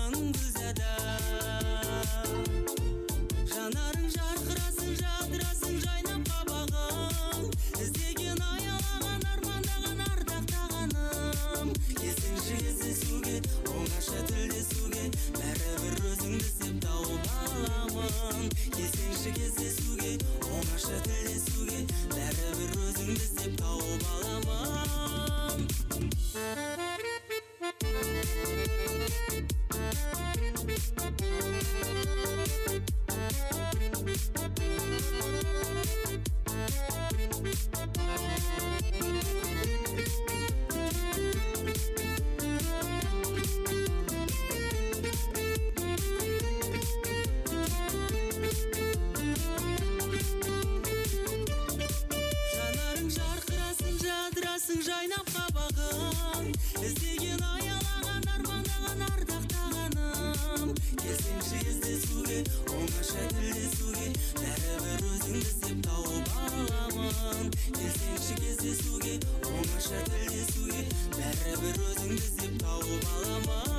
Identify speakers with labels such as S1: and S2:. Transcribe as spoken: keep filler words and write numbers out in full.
S1: қабағың гүлзада. Жанарың жарқырасын, жадырасың жайнап қабағың. Іздеген аялаған армандаған ардақтағаным. Келсеңші кездесуге, оңаша тілдесуге, бәрібір өзіңді іздеп тауып аламын. Келсеңші кездесуге, оңаша тілдесуге, бәрібір өзіңді іздеп тауып аламын. Жайнап қабағың, іздеген аялаған армандаған ардақтағаным. Келсеңші кездесуге, оңаша тілдесуге, бәрібір өзіңді іздеп тауып аламын. Келсеңші кездесуге, оңаша тілдесуге, бәрібір өзіңді іздеп тауып аламын.